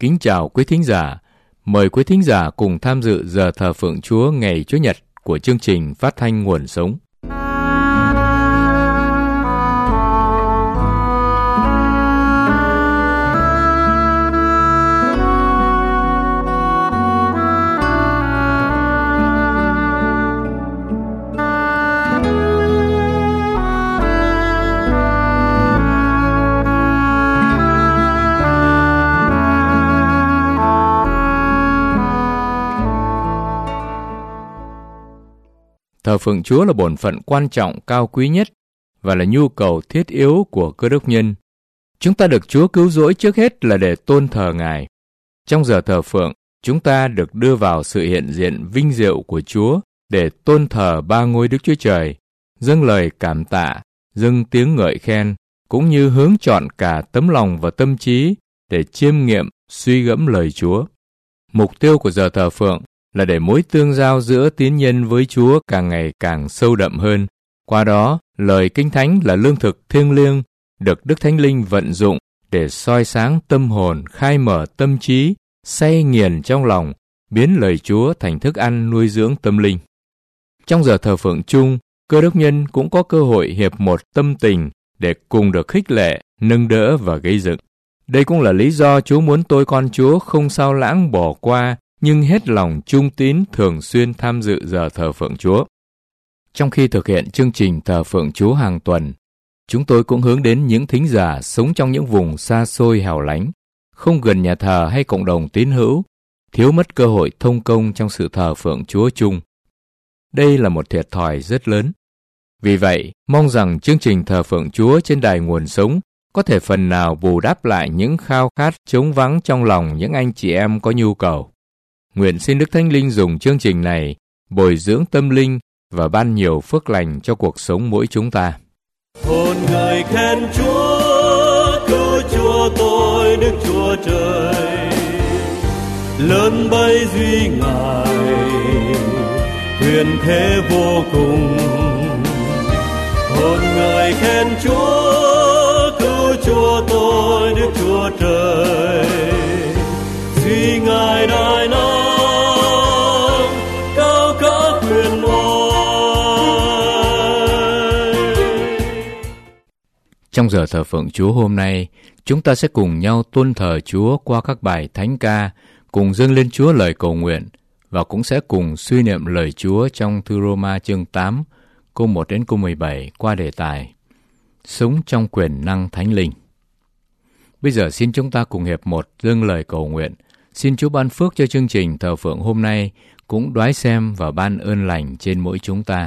Kính chào quý thính giả. Mời quý thính giả cùng tham dự giờ thờ phượng Chúa ngày Chủ nhật của chương trình phát thanh Nguồn Sống. Thờ phượng Chúa là bổn phận quan trọng cao quý nhất và là nhu cầu thiết yếu của cơ đốc nhân. Chúng ta được Chúa cứu rỗi trước hết là để tôn thờ Ngài. Trong giờ thờ phượng, chúng ta được đưa vào sự hiện diện vinh diệu của Chúa để tôn thờ ba ngôi Đức Chúa Trời, dâng lời cảm tạ, dâng tiếng ngợi khen, cũng như hướng chọn cả tấm lòng và tâm trí để chiêm nghiệm, suy gẫm lời Chúa. Mục tiêu của giờ thờ phượng là để mối tương giao giữa tín nhân với Chúa càng ngày càng sâu đậm hơn. Qua đó, lời Kinh Thánh là lương thực thiêng liêng, được Đức Thánh Linh vận dụng để soi sáng tâm hồn, khai mở tâm trí, say nghiền trong lòng, biến lời Chúa thành thức ăn nuôi dưỡng tâm linh. Trong giờ thờ phượng chung, cơ đốc nhân cũng có cơ hội hiệp một tâm tình để cùng được khích lệ, nâng đỡ và gây dựng. Đây cũng là lý do Chúa muốn tôi con Chúa không sao lãng bỏ qua, nhưng hết lòng trung tín thường xuyên tham dự giờ thờ phượng Chúa. Trong khi thực hiện chương trình thờ phượng Chúa hàng tuần, chúng tôi cũng hướng đến những thính giả sống trong những vùng xa xôi hẻo lánh, không gần nhà thờ hay cộng đồng tín hữu, thiếu mất cơ hội thông công trong sự thờ phượng Chúa chung. Đây là một thiệt thòi rất lớn. Vì vậy, mong rằng chương trình thờ phượng Chúa trên đài Nguồn Sống có thể phần nào bù đắp lại những khao khát trống vắng trong lòng những anh chị em có nhu cầu. Nguyện xin Đức Thánh Linh dùng chương trình này bồi dưỡng tâm linh và ban nhiều phước lành cho cuộc sống mỗi chúng ta. Hồn người khen Chúa, cứu Chúa tôi Đức Chúa Trời, lớn bấy duy Ngài, quyền thế vô cùng. Hồn người khen Chúa, cứu Chúa tôi Đức Chúa Trời, duy Ngài đại năng. Trong giờ thờ phượng Chúa hôm nay, chúng ta sẽ cùng nhau tôn thờ Chúa qua các bài thánh ca, cùng dâng lên Chúa lời cầu nguyện, và cũng sẽ cùng suy niệm lời Chúa trong thư Roma chương 8, câu 1 đến câu 17 qua đề tài Sống trong quyền năng Thánh Linh. Bây giờ xin chúng ta cùng hiệp một dâng lời cầu nguyện. Xin Chúa ban phước cho chương trình thờ phượng hôm nay, cũng đoái xem và ban ơn lành trên mỗi chúng ta.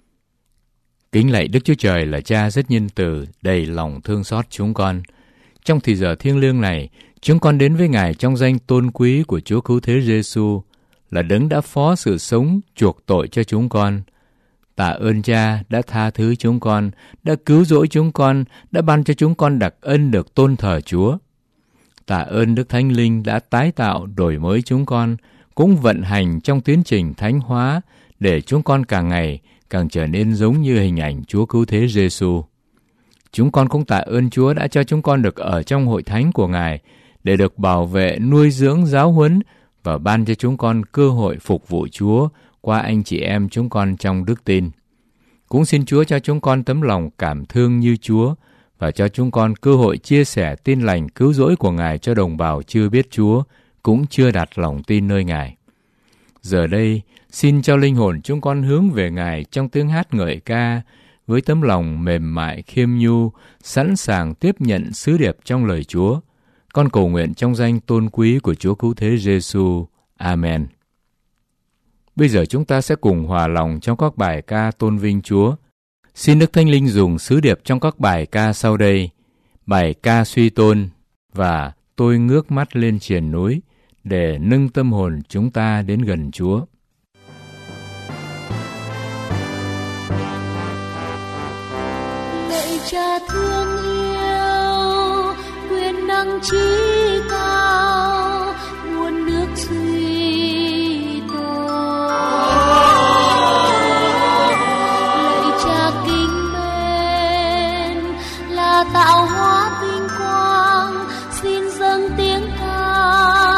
Kính lạy Đức Chúa Trời là Cha rất nhân từ, đầy lòng thương xót chúng con. Trong thì giờ thiêng liêng này, chúng con đến với Ngài trong danh tôn quý của Chúa Cứu Thế Giêsu, là Đấng đã phó sự sống chuộc tội cho chúng con. Tạ ơn Cha đã tha thứ chúng con, đã cứu rỗi chúng con, đã ban cho chúng con đặc ân được tôn thờ Chúa. Tạ ơn Đức Thánh Linh đã tái tạo, đổi mới chúng con, cũng vận hành trong tiến trình thánh hóa để chúng con càng ngày càng trở nên giống như hình ảnh Chúa Cứu Thế Giêsu. Chúng con cũng tạ ơn Chúa đã cho chúng con được ở trong hội thánh của Ngài để được bảo vệ, nuôi dưỡng, giáo huấn và ban cho chúng con cơ hội phục vụ Chúa qua anh chị em chúng con trong đức tin. Cũng xin Chúa cho chúng con tấm lòng cảm thương như Chúa và cho chúng con cơ hội chia sẻ tin lành cứu rỗi của Ngài cho đồng bào chưa biết Chúa, cũng chưa đặt lòng tin nơi Ngài. Giờ đây, xin cho linh hồn chúng con hướng về Ngài trong tiếng hát ngợi ca, với tấm lòng mềm mại khiêm nhu, sẵn sàng tiếp nhận sứ điệp trong lời Chúa. Con cầu nguyện trong danh tôn quý của Chúa Cứu Thế Giêsu. Amen. Bây giờ chúng ta sẽ cùng hòa lòng trong các bài ca tôn vinh Chúa. Xin Đức Thánh Linh dùng sứ điệp trong các bài ca sau đây: bài ca suy tôn và tôi ngước mắt lên triền núi, để nâng tâm hồn chúng ta đến gần Chúa. Lạy Cha thương yêu, quyền năng trí cao, nguồn nước suy tôn. Lạy Cha kính mến, là tạo hóa vinh quang, xin dâng tiếng ca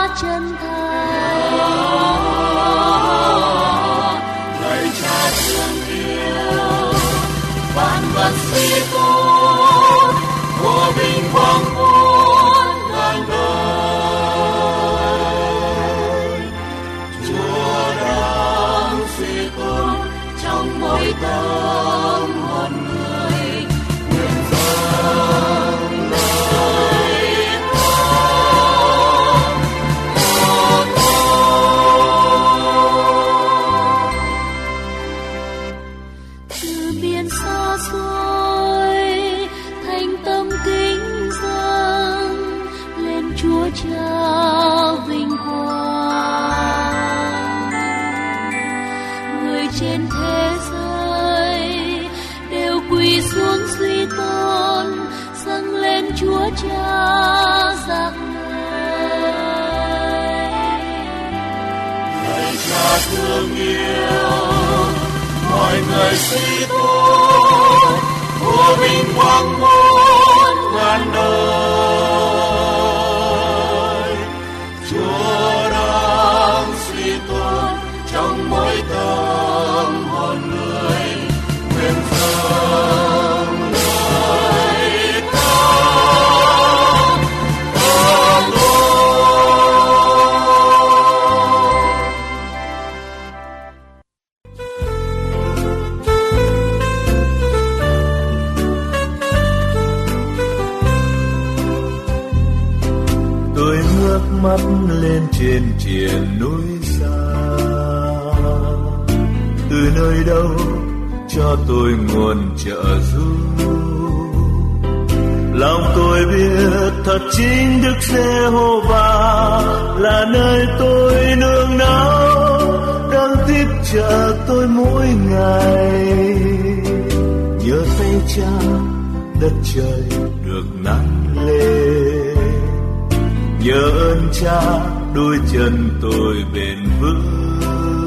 Cha thương yêu mọi người suy tôn, vua vinh quang muôn ngàn đời. Chúa đang suy tôn trong mỗi tâm hồn người, nguyện dâng lời ca ơn Chúa. Tôi ngước mắt lên trên triền núi xa, từ nơi đâu cho tôi nguồn trợ giúp. Lòng tôi biết thật chính Đức Giê-hô-va là nơi tôi nương náu, đang tiếp trợ tôi mỗi ngày. Nhờ tay Cha đất trời được nắng lên, nhờ ơn Cha đôi chân tôi bền vững.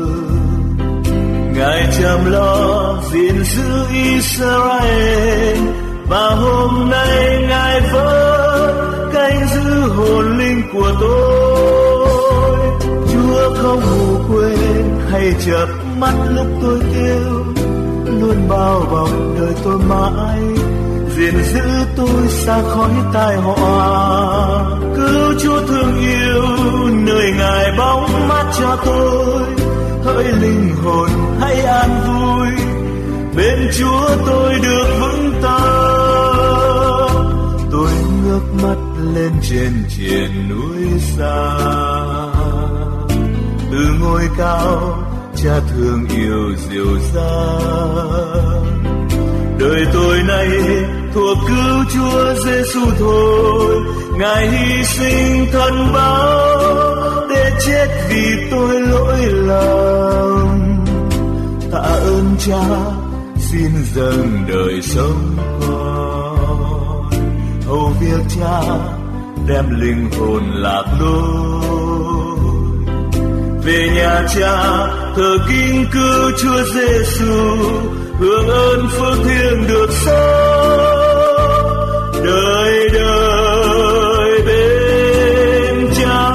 Ngài chăm lo gìn giữ Israel, và hôm nay Ngài vẫn canh giữ hồn linh của tôi. Chúa không ngủ quên hay chợp mắt lúc tôi kêu, luôn bao bọc đời tôi mãi, gìn giữ tôi xa khỏi tai họa. Cứu Chúa thương yêu nơi Ngài bóng mát cho tôi, hỡi linh hồn hãy an vui, bên Chúa tôi được vững tâm. Tôi ngước mắt lên trên triền núi xa, từ ngôi cao Cha thương yêu dịu dàng. Đời tôi nay thuộc cứu Chúa Giêsu thôi, Ngài hy sinh thân báo để chết vì tôi lỗi lầm. Tạ ơn Cha xin dâng đời sống con, hầu việc Cha đem linh hồn lạc lối. Về nhà Cha thờ kính cứu Chúa Giêsu, hưởng ơn phước thiêng được sống đời đời bên Cha.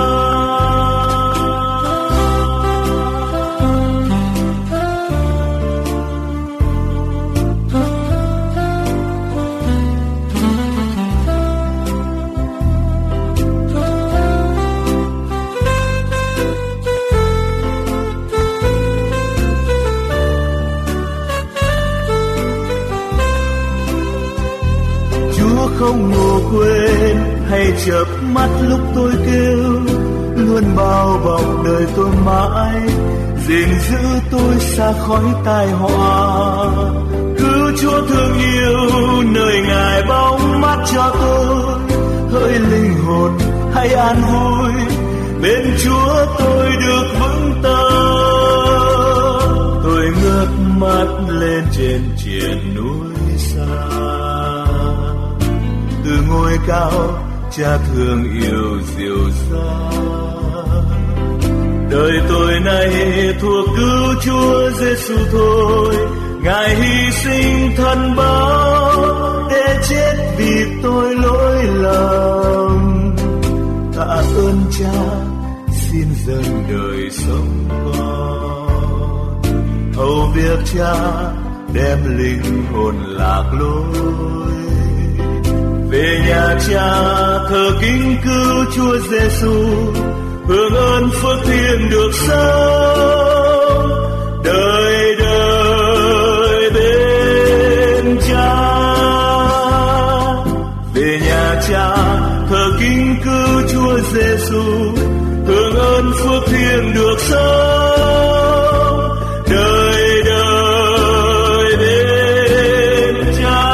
Không ngủ quên hay chợp mắt lúc tôi kêu, luôn bao bọc đời tôi mãi, gìn giữ tôi xa khỏi tai họa. Cứu Chúa thương yêu nơi Ngài bóng mát cho tôi, hỡi linh hồn hãy an vui, bên Chúa tôi được vững tâm. Tôi ngước mắt lên trên triền núi xa, từ ngôi cao Cha thương yêu dịu dàng. Đời tôi nay thuộc cứu Chúa Giêsu thôi, Ngài hy sinh thân báo để chết vì tôi lỗi lầm. Tạ ơn Cha xin dâng đời sống con, hầu việc Cha đem linh hồn lạc lối. Về nhà Cha thờ kính cứu Chúa Giêsu, hưởng ơn phước thiêng được sống đời đời bên Cha. Về nhà Cha thờ kính cứu Chúa Giêsu, hưởng ơn phước thiêng được sống đời đời bên Cha.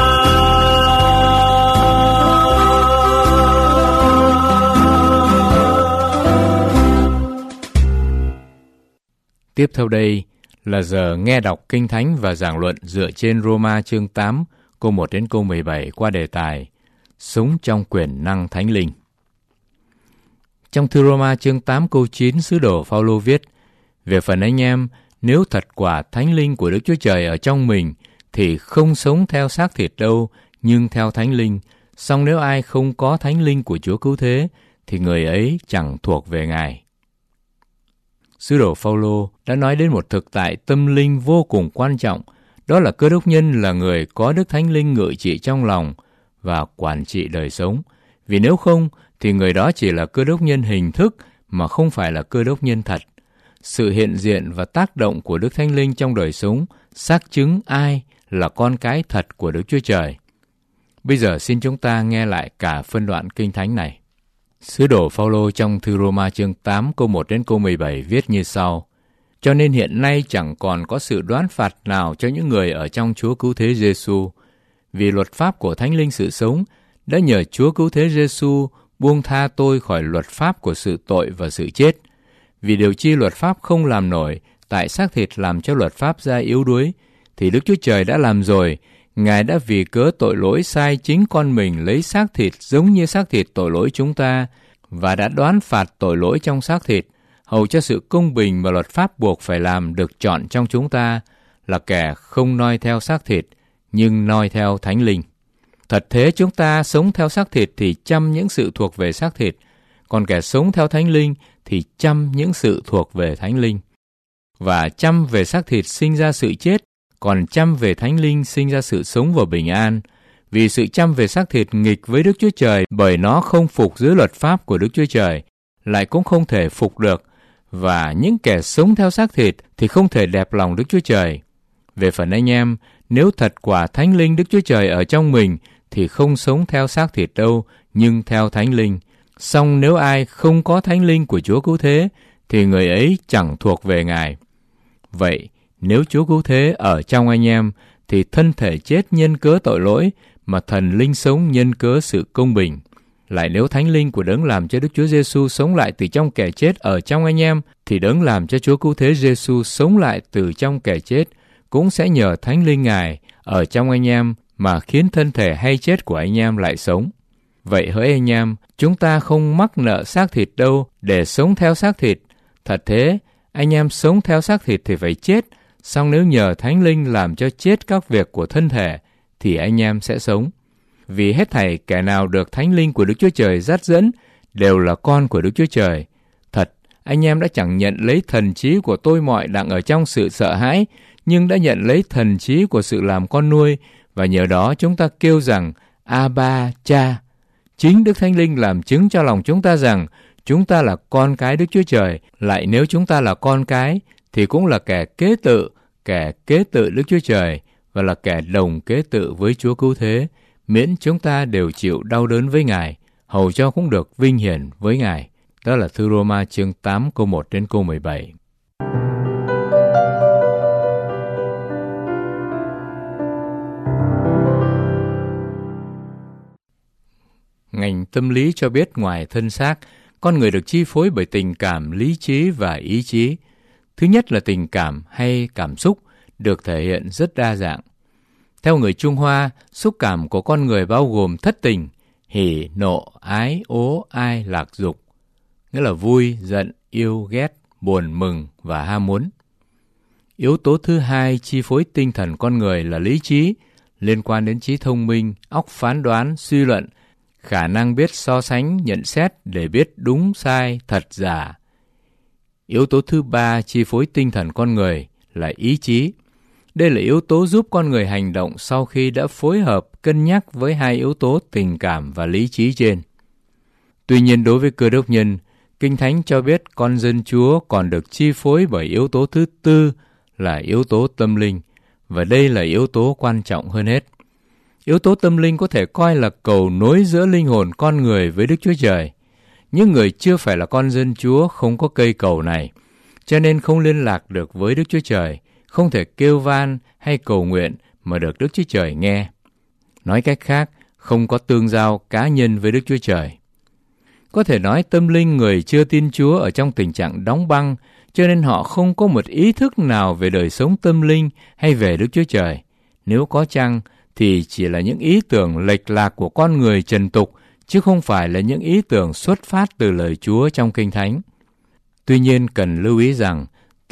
Tiếp theo đây là giờ nghe đọc Kinh Thánh và giảng luận dựa trên Roma chương 8, câu 1 đến câu 17 qua đề tài Sống trong quyền năng Thánh Linh. Trong thư Roma chương 8 câu 9, sứ đồ Phao-lô viết: Về phần anh em, nếu thật quả Thánh Linh của Đức Chúa Trời ở trong mình, thì không sống theo xác thịt đâu, nhưng theo Thánh Linh. Song nếu ai không có Thánh Linh của Chúa Cứu Thế, thì người ấy chẳng thuộc về Ngài. Sứ đồ Phao-lô đã nói đến một thực tại tâm linh vô cùng quan trọng, đó là Cơ Đốc nhân là người có Đức Thánh Linh ngự trị trong lòng và quản trị đời sống. Vì nếu không, thì người đó chỉ là Cơ Đốc nhân hình thức mà không phải là Cơ Đốc nhân thật. Sự hiện diện và tác động của Đức Thánh Linh trong đời sống xác chứng ai là con cái thật của Đức Chúa Trời. Bây giờ xin chúng ta nghe lại cả phân đoạn Kinh Thánh này. Sứ đồ Phao-lô trong thư Roma chương 8 câu 1 đến câu 17 viết như sau: Cho nên hiện nay chẳng còn có sự đoán phạt nào cho những người ở trong Chúa Cứu Thế Giêsu, vì luật pháp của Thánh Linh sự sống đã nhờ Chúa Cứu Thế Giêsu buông tha tôi khỏi luật pháp của sự tội và sự chết. Vì điều chi luật pháp không làm nổi, tại xác thịt làm cho luật pháp ra yếu đuối, thì Đức Chúa Trời đã làm rồi. Ngài đã vì cớ tội lỗi sai chính con mình lấy xác thịt giống như xác thịt tội lỗi chúng ta, và đã đoán phạt tội lỗi trong xác thịt, hầu cho sự công bình mà luật pháp buộc phải làm được chọn trong chúng ta, là kẻ không noi theo xác thịt, nhưng noi theo Thánh Linh. Thật thế, chúng ta sống theo xác thịt thì chăm những sự thuộc về xác thịt, còn kẻ sống theo Thánh Linh thì chăm những sự thuộc về Thánh Linh. Và chăm về xác thịt sinh ra sự chết, còn chăm về Thánh Linh sinh ra sự sống và bình an. Vì sự chăm về xác thịt nghịch với Đức Chúa Trời, bởi nó không phục dưới luật pháp của Đức Chúa Trời, lại cũng không thể phục được. Và những kẻ sống theo xác thịt thì không thể đẹp lòng Đức Chúa Trời. Về phần anh em, nếu thật quả Thánh Linh Đức Chúa Trời ở trong mình, thì không sống theo xác thịt đâu, nhưng theo Thánh Linh. Song nếu ai không có Thánh Linh của Chúa Cứu Thế, thì người ấy chẳng thuộc về Ngài. Vậy, nếu Chúa Cứu Thế ở trong anh em, thì thân thể chết nhân cớ tội lỗi, mà thần linh sống nhân cớ sự công bình. Lại nếu Thánh Linh của Đấng làm cho Đức Chúa Giêsu sống lại từ trong kẻ chết ở trong anh em, thì Đấng làm cho Chúa Cứu Thế Giêsu sống lại từ trong kẻ chết, cũng sẽ nhờ Thánh Linh Ngài ở trong anh em mà khiến thân thể hay chết của anh em lại sống. Vậy hỡi anh em, chúng ta không mắc nợ xác thịt đâu để sống theo xác thịt. Thật thế, anh em sống theo xác thịt thì phải chết, song nếu nhờ Thánh Linh làm cho chết các việc của thân thể, thì anh em sẽ sống. Vì hết thảy kẻ nào được Thánh Linh của Đức Chúa Trời dắt dẫn đều là con của Đức Chúa Trời. Thật, anh em đã chẳng nhận lấy thần trí của tôi mọi đặng ở trong sự sợ hãi, nhưng đã nhận lấy thần trí của sự làm con nuôi, và nhờ đó chúng ta kêu rằng Abba, Cha. Chính Đức Thánh Linh làm chứng cho lòng chúng ta rằng chúng ta là con cái Đức Chúa Trời. Lại nếu chúng ta là con cái, thì cũng là kẻ kế tự Đức Chúa Trời, và là kẻ đồng kế tự với Chúa Cứu Thế, miễn chúng ta đều chịu đau đớn với Ngài, hầu cho cũng được vinh hiển với Ngài. Đó là thư Roma chương 8 câu 1 đến câu 17. Ngành tâm lý cho biết ngoài thân xác, con người được chi phối bởi tình cảm, lý trí và ý chí. Thứ nhất là tình cảm hay cảm xúc được thể hiện rất đa dạng. Theo người Trung Hoa, xúc cảm của con người bao gồm thất tình, hỉ, nộ, ái, ố, ai, lạc dục, nghĩa là vui, giận, yêu, ghét, buồn, mừng và ham muốn. Yếu tố thứ hai chi phối tinh thần con người là lý trí, liên quan đến trí thông minh, óc phán đoán, suy luận, khả năng biết so sánh, nhận xét để biết đúng, sai, thật, giả. Yếu tố thứ ba chi phối tinh thần con người là ý chí. Đây là yếu tố giúp con người hành động sau khi đã phối hợp, cân nhắc với hai yếu tố tình cảm và lý trí trên. Tuy nhiên đối với Cơ Đốc nhân, Kinh Thánh cho biết con dân Chúa còn được chi phối bởi yếu tố thứ tư là yếu tố tâm linh, và đây là yếu tố quan trọng hơn hết. Yếu tố tâm linh có thể coi là cầu nối giữa linh hồn con người với Đức Chúa Trời. Những người chưa phải là con dân Chúa không có cây cầu này, cho nên không liên lạc được với Đức Chúa Trời, không thể kêu van hay cầu nguyện mà được Đức Chúa Trời nghe. Nói cách khác, không có tương giao cá nhân với Đức Chúa Trời. Có thể nói tâm linh người chưa tin Chúa ở trong tình trạng đóng băng, cho nên họ không có một ý thức nào về đời sống tâm linh hay về Đức Chúa Trời. Nếu có chăng, thì chỉ là những ý tưởng lệch lạc của con người trần tục, chứ không phải là những ý tưởng xuất phát từ lời Chúa trong Kinh Thánh. Tuy nhiên cần lưu ý rằng,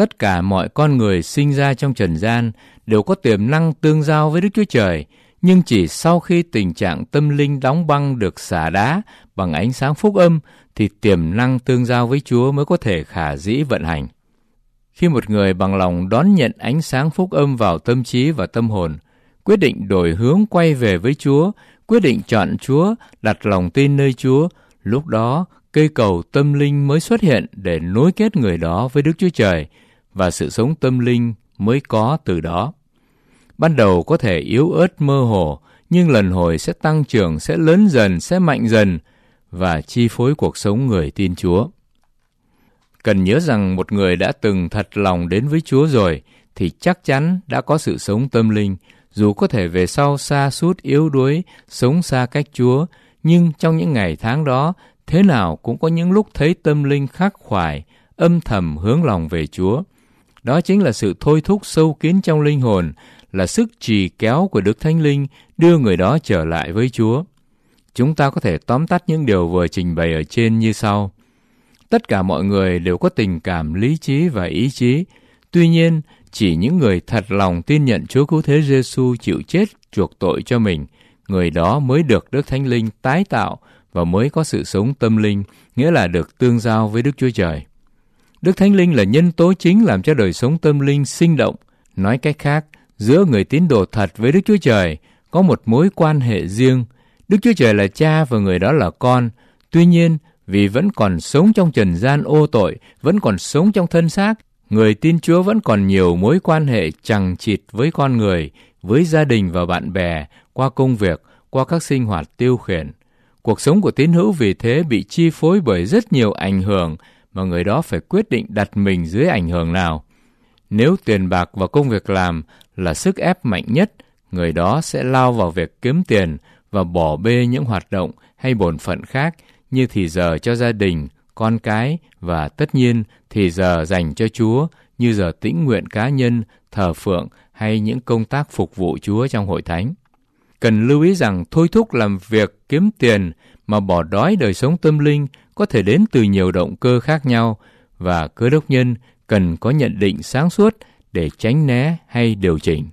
tất cả mọi con người sinh ra trong trần gian đều có tiềm năng tương giao với Đức Chúa Trời, nhưng chỉ sau khi tình trạng tâm linh đóng băng được xả đá bằng ánh sáng phúc âm thì tiềm năng tương giao với Chúa mới có thể khả dĩ vận hành. Khi một người bằng lòng đón nhận ánh sáng phúc âm vào tâm trí và tâm hồn, quyết định đổi hướng quay về với Chúa, quyết định chọn Chúa, đặt lòng tin nơi Chúa, lúc đó cây cầu tâm linh mới xuất hiện để nối kết người đó với Đức Chúa Trời, và sự sống tâm linh mới có từ đó. Ban đầu có thể yếu ớt mơ hồ, nhưng lần hồi sẽ tăng trưởng, sẽ lớn dần, sẽ mạnh dần và chi phối cuộc sống người tin Chúa. Cần nhớ rằng một người đã từng thật lòng đến với Chúa rồi thì chắc chắn đã có sự sống tâm linh, dù có thể về sau sa sút yếu đuối, sống xa cách Chúa, nhưng trong những ngày tháng đó, thế nào cũng có những lúc thấy tâm linh khắc khoải, âm thầm hướng lòng về Chúa. Đó chính là sự thôi thúc sâu kín trong linh hồn, là sức trì kéo của Đức Thánh Linh đưa người đó trở lại với Chúa. Chúng ta có thể tóm tắt những điều vừa trình bày ở trên như sau. Tất cả mọi người đều có tình cảm, lý trí và ý chí. Tuy nhiên, chỉ những người thật lòng tin nhận Chúa Cứu Thế Giêsu chịu chết chuộc tội cho mình, người đó mới được Đức Thánh Linh tái tạo và mới có sự sống tâm linh, nghĩa là được tương giao với Đức Chúa Trời. Đức Thánh Linh là nhân tố chính làm cho đời sống tâm linh sinh động. Nói cách khác, giữa người tín đồ thật với Đức Chúa Trời có một mối quan hệ riêng. Đức Chúa Trời là cha và người đó là con. Tuy nhiên, vì vẫn còn sống trong trần gian ô tội, vẫn còn sống trong thân xác, người tin Chúa vẫn còn nhiều mối quan hệ chằng chịt với con người, với gia đình và bạn bè, qua công việc, qua các sinh hoạt tiêu khiển. Cuộc sống của tín hữu vì thế bị chi phối bởi rất nhiều ảnh hưởng mà người đó phải quyết định đặt mình dưới ảnh hưởng nào. Nếu tiền bạc và công việc làm là sức ép mạnh nhất, người đó sẽ lao vào việc kiếm tiền và bỏ bê những hoạt động hay bổn phận khác như thì giờ cho gia đình, con cái và tất nhiên thì giờ dành cho Chúa như giờ tĩnh nguyện cá nhân, thờ phượng hay những công tác phục vụ Chúa trong hội thánh. Cần lưu ý rằng thôi thúc làm việc kiếm tiền mà bỏ đói đời sống tâm linh có thể đến từ nhiều động cơ khác nhau và cơ đốc nhân cần có nhận định sáng suốt để tránh né hay điều chỉnh.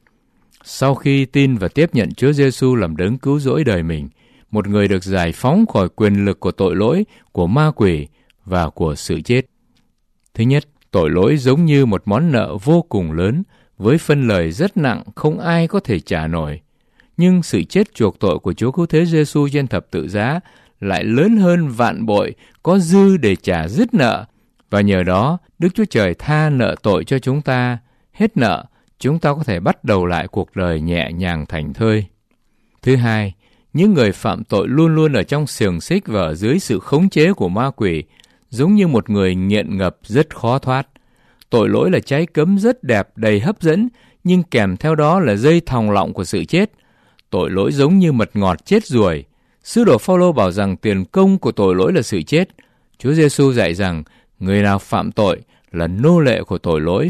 Sau khi tin và tiếp nhận Chúa Giêsu làm đấng cứu rỗi đời mình, một người được giải phóng khỏi quyền lực của tội lỗi, của ma quỷ và của sự chết. Thứ nhất, tội lỗi giống như một món nợ vô cùng lớn với phân lời rất nặng không ai có thể trả nổi. Nhưng sự chết chuộc tội của Chúa Cứu Thế Giêsu trên thập tự giá lại lớn hơn vạn bội, có dư để trả dứt nợ. Và nhờ đó, Đức Chúa Trời tha nợ tội cho chúng ta. Hết nợ, chúng ta có thể bắt đầu lại cuộc đời nhẹ nhàng thảnh thơi. Thứ hai, những người phạm tội luôn luôn ở trong xiềng xích và ở dưới sự khống chế của ma quỷ, giống như một người nghiện ngập rất khó thoát. Tội lỗi là trái cấm rất đẹp, đầy hấp dẫn, nhưng kèm theo đó là dây thòng lọng của sự chết. Tội lỗi giống như mật ngọt chết ruồi. Sứ đồ Phao-lô bảo rằng tiền công của tội lỗi là sự chết. Chúa Giêsu dạy rằng người nào phạm tội là nô lệ của tội lỗi.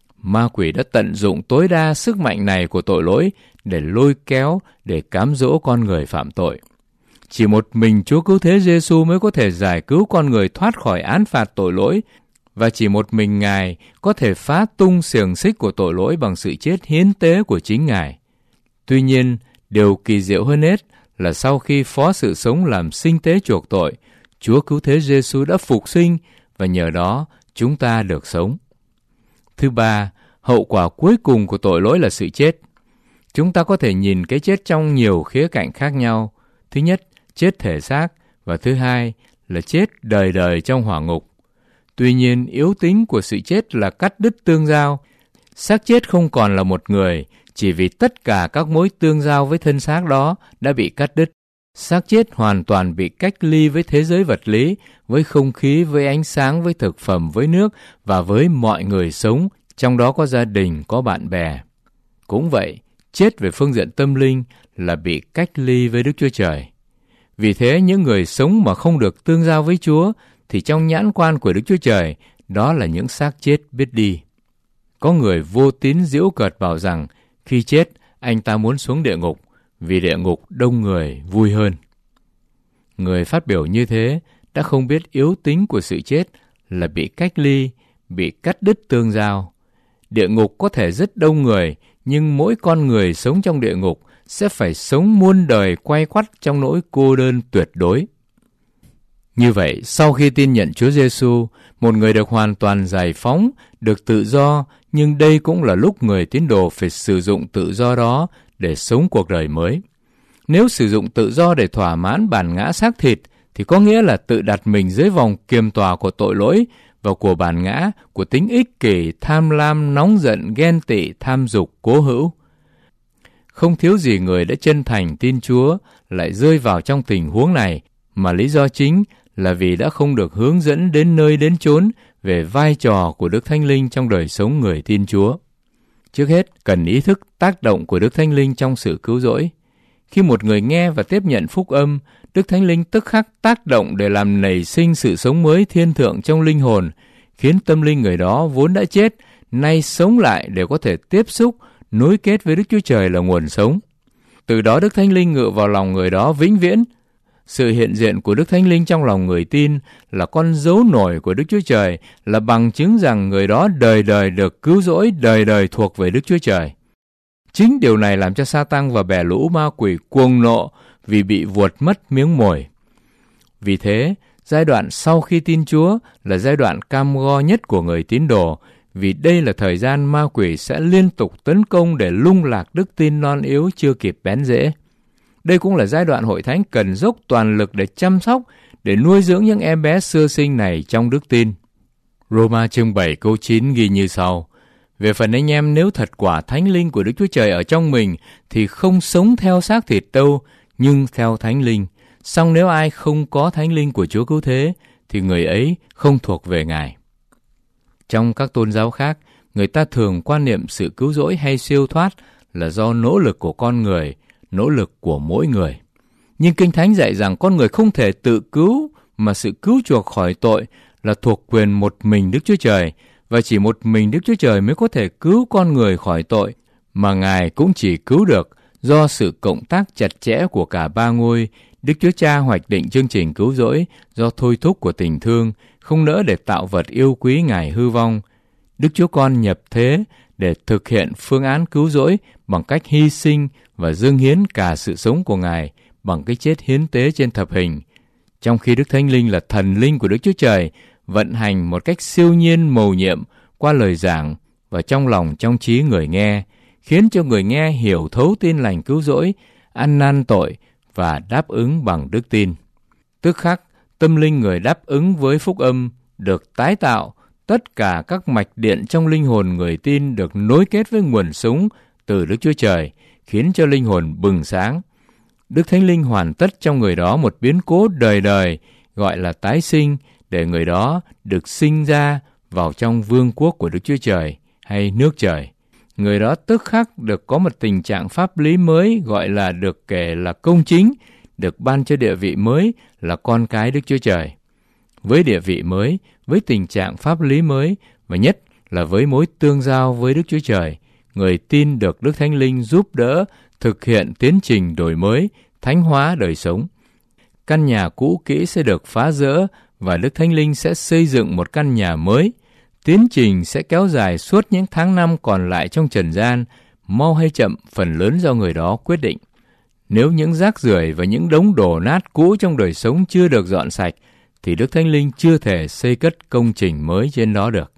Ma quỷ đã tận dụng tối đa sức mạnh này của tội lỗi để lôi kéo, để cám dỗ con người phạm tội. Chỉ một mình Chúa Cứu Thế Giêsu mới có thể giải cứu con người thoát khỏi án phạt tội lỗi, và chỉ một mình Ngài có thể phá tung xiềng xích của tội lỗi bằng sự chết hiến tế của chính Ngài. Tuy nhiên, điều kỳ diệu hơn hết là sau khi phó sự sống làm sinh tế chuộc tội, Chúa Cứu Thế Giêsu đã phục sinh và nhờ đó chúng ta được sống. Thứ ba, hậu quả cuối cùng của tội lỗi là sự chết. Chúng ta có thể nhìn cái chết trong nhiều khía cạnh khác nhau. Thứ nhất, chết thể xác, và thứ hai là chết đời đời trong hỏa ngục. Tuy nhiên, yếu tính của sự chết là cắt đứt tương giao. Xác chết không còn là một người, chỉ vì tất cả các mối tương giao với thân xác đó đã bị cắt đứt. Xác chết hoàn toàn bị cách ly với thế giới vật lý, với không khí, với ánh sáng, với thực phẩm, với nước và với mọi người sống, trong đó có gia đình, có bạn bè. Cũng vậy, chết về phương diện tâm linh là bị cách ly với Đức Chúa Trời. Vì thế, những người sống mà không được tương giao với Chúa thì trong nhãn quan của Đức Chúa Trời, đó là những xác chết biết đi. Có người vô tín giễu cợt bảo rằng khi chết, anh ta muốn xuống địa ngục, vì địa ngục đông người vui hơn. Người phát biểu như thế đã không biết yếu tính của sự chết là bị cách ly, bị cắt đứt tương giao. Địa ngục có thể rất đông người, nhưng mỗi con người sống trong địa ngục sẽ phải sống muôn đời quay quắt trong nỗi cô đơn tuyệt đối. Như vậy, sau khi tin nhận Chúa Giêsu, một người được hoàn toàn giải phóng, được tự do, nhưng đây cũng là lúc người tín đồ phải sử dụng tự do đó để sống cuộc đời mới. Nếu sử dụng tự do để thỏa mãn bản ngã xác thịt, thì có nghĩa là tự đặt mình dưới vòng kiềm tòa của tội lỗi và của bản ngã, của tính ích kỷ, tham lam, nóng giận, ghen tị, tham dục, cố hữu. Không thiếu gì người đã chân thành tin Chúa lại rơi vào trong tình huống này, mà lý do chính là vì đã không được hướng dẫn đến nơi đến chốn về vai trò của Đức Thánh Linh trong đời sống người tin Chúa. Trước hết, cần ý thức tác động của Đức Thánh Linh trong sự cứu rỗi. Khi một người nghe và tiếp nhận phúc âm, Đức Thánh Linh tức khắc tác động để làm nảy sinh sự sống mới thiên thượng trong linh hồn, khiến tâm linh người đó vốn đã chết, nay sống lại để có thể tiếp xúc, nối kết với Đức Chúa Trời là nguồn sống. Từ đó Đức Thánh Linh ngự vào lòng người đó vĩnh viễn. Sự hiện diện của Đức Thánh Linh trong lòng người tin là con dấu nổi của Đức Chúa Trời, là bằng chứng rằng người đó đời đời được cứu rỗi, đời đời thuộc về Đức Chúa Trời. Chính điều này làm cho Sa-tăng và bè lũ ma quỷ cuồng nộ vì bị vuột mất miếng mồi. Vì thế, giai đoạn sau khi tin Chúa là giai đoạn cam go nhất của người tín đồ, vì đây là thời gian ma quỷ sẽ liên tục tấn công để lung lạc đức tin non yếu chưa kịp bén rễ. Đây cũng là giai đoạn hội thánh cần dốc toàn lực để chăm sóc, để nuôi dưỡng những em bé sơ sinh này trong đức tin. Roma chương 7 câu 9 ghi như sau: Về phần anh em, nếu thật quả Thánh Linh của Đức Chúa Trời ở trong mình, thì không sống theo xác thịt đâu, nhưng theo Thánh Linh. Song nếu ai không có Thánh Linh của Chúa Cứu Thế, thì người ấy không thuộc về Ngài. Trong các tôn giáo khác, người ta thường quan niệm sự cứu rỗi hay siêu thoát là do nỗ lực của con người, nỗ lực của mỗi người. Nhưng Kinh Thánh dạy rằng con người không thể tự cứu, mà sự cứu chuộc khỏi tội là thuộc quyền một mình Đức Chúa Trời, và chỉ một mình Đức Chúa Trời mới có thể cứu con người khỏi tội, mà Ngài cũng chỉ cứu được do sự cộng tác chặt chẽ của cả ba ngôi. Đức Chúa Cha hoạch định chương trình cứu rỗi do thôi thúc của tình thương, không nỡ để tạo vật yêu quý Ngài hư vong. Đức Chúa Con nhập thế để thực hiện phương án cứu rỗi bằng cách hy sinh và dâng hiến cả sự sống của Ngài bằng cái chết hiến tế trên thập hình. Trong khi Đức Thánh Linh là thần linh của Đức Chúa Trời, vận hành một cách siêu nhiên mầu nhiệm qua lời giảng và trong lòng trong trí người nghe, khiến cho người nghe hiểu thấu tin lành cứu rỗi, ăn năn tội và đáp ứng bằng đức tin. Tức khắc, tâm linh người đáp ứng với phúc âm được tái tạo, tất cả các mạch điện trong linh hồn người tin được nối kết với nguồn sống từ Đức Chúa Trời, khiến cho linh hồn bừng sáng. Đức Thánh Linh hoàn tất trong người đó một biến cố đời đời, gọi là tái sinh, để người đó được sinh ra vào trong vương quốc của Đức Chúa Trời hay nước trời. Người đó tức khắc được có một tình trạng pháp lý mới, gọi là được kể là công chính, được ban cho địa vị mới là con cái Đức Chúa Trời. Với địa vị mới, với tình trạng pháp lý mới, và nhất là với mối tương giao với Đức Chúa Trời, người tin được Đức Thánh Linh giúp đỡ thực hiện tiến trình đổi mới, thánh hóa đời sống. Căn nhà cũ kỹ sẽ được phá rỡ và Đức Thánh Linh sẽ xây dựng một căn nhà mới. Tiến trình sẽ kéo dài suốt những tháng năm còn lại trong trần gian, mau hay chậm phần lớn do người đó quyết định. Nếu những rác rưởi và những đống đổ nát cũ trong đời sống chưa được dọn sạch, thì Đức Thánh Linh chưa thể xây cất công trình mới trên đó được.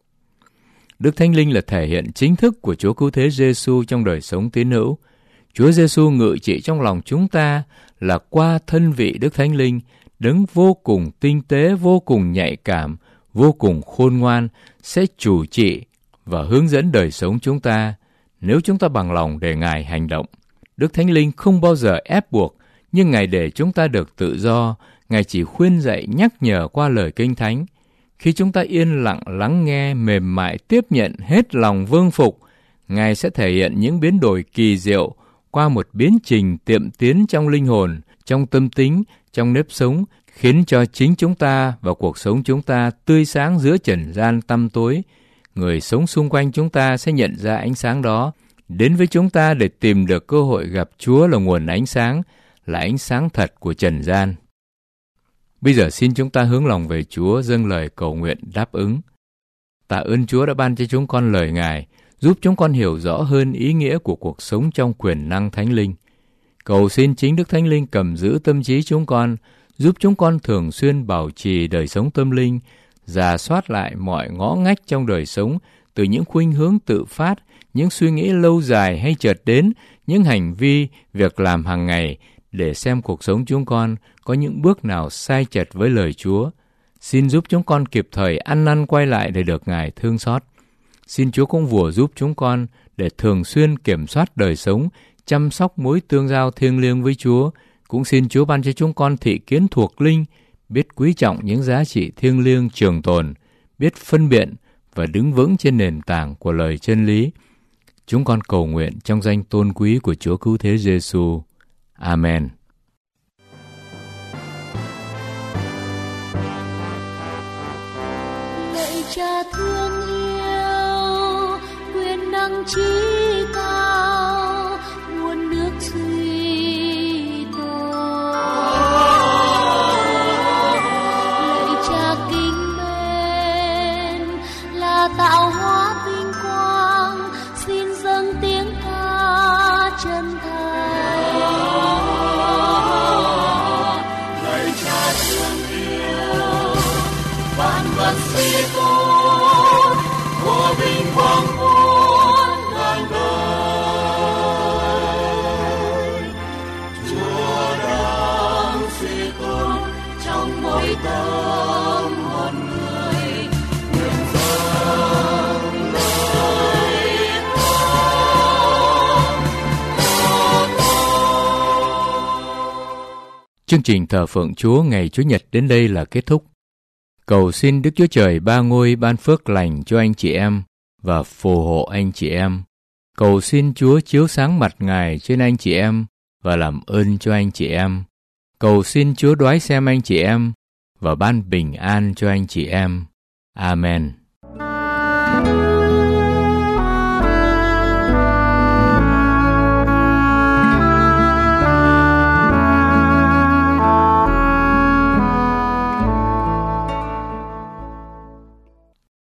Đức Thánh Linh là thể hiện chính thức của Chúa Cứu Thế Giêsu trong đời sống tín hữu. Chúa Giêsu ngự trị trong lòng chúng ta là qua thân vị Đức Thánh Linh, đấng vô cùng tinh tế, vô cùng nhạy cảm, vô cùng khôn ngoan, sẽ chủ trị và hướng dẫn đời sống chúng ta nếu chúng ta bằng lòng để Ngài hành động. Đức Thánh Linh không bao giờ ép buộc, nhưng Ngài để chúng ta được tự do. Ngài chỉ khuyên dạy nhắc nhở qua lời Kinh Thánh. Khi chúng ta yên lặng lắng nghe, mềm mại tiếp nhận, hết lòng vâng phục, Ngài sẽ thể hiện những biến đổi kỳ diệu qua một biến trình tiệm tiến trong linh hồn, trong tâm tính, trong nếp sống, khiến cho chính chúng ta và cuộc sống chúng ta tươi sáng giữa trần gian tăm tối. Người sống xung quanh chúng ta sẽ nhận ra ánh sáng đó, đến với chúng ta để tìm được cơ hội gặp Chúa là nguồn ánh sáng, là ánh sáng thật của trần gian. Bây giờ xin chúng ta hướng lòng về Chúa, dâng lời cầu nguyện đáp ứng. Tạ ơn Chúa đã ban cho chúng con lời Ngài, giúp chúng con hiểu rõ hơn ý nghĩa của cuộc sống trong quyền năng Thánh Linh. Cầu xin chính Đức Thánh Linh cầm giữ tâm trí chúng con, giúp chúng con thường xuyên bảo trì đời sống tâm linh, rà soát lại mọi ngõ ngách trong đời sống, từ những khuynh hướng tự phát, những suy nghĩ lâu dài hay chợt đến, những hành vi, việc làm hàng ngày, để xem cuộc sống chúng con có những bước nào sai chệch với lời Chúa. Xin giúp chúng con kịp thời ăn năn quay lại để được Ngài thương xót. Xin Chúa cũng vủa giúp chúng con để thường xuyên kiểm soát đời sống, chăm sóc mối tương giao thiêng liêng với Chúa. Cũng xin Chúa ban cho chúng con thị kiến thuộc linh, biết quý trọng những giá trị thiêng liêng trường tồn, biết phân biện và đứng vững trên nền tảng của lời chân lý. Chúng con cầu nguyện trong danh tôn quý của Chúa Cứu Thế Giêsu. Amen. Lạy Cha thương yêu, quyền năng trí cao, nguồn nước suy đổ. Lạy Cha kính mến, là tạo hóa vinh quang, xin dâng tiếng ca chân thành. Lạy Cha thương yêu, vạn vật suy tôn, của vinh quang muôn ngàn đời. Chúa đang suy tôn trong mỗi tâm hồn người, nguyện dâng lời Chương trình thờ phượng Chúa ngày Chủ nhật đến đây là kết thúc. Cầu xin Đức Chúa Trời Ba Ngôi ban phước lành cho anh chị em và phù hộ anh chị em. Cầu xin Chúa chiếu sáng mặt Ngài trên anh chị em và làm ơn cho anh chị em. Cầu xin Chúa đoái xem anh chị em và ban bình an cho anh chị em. Amen.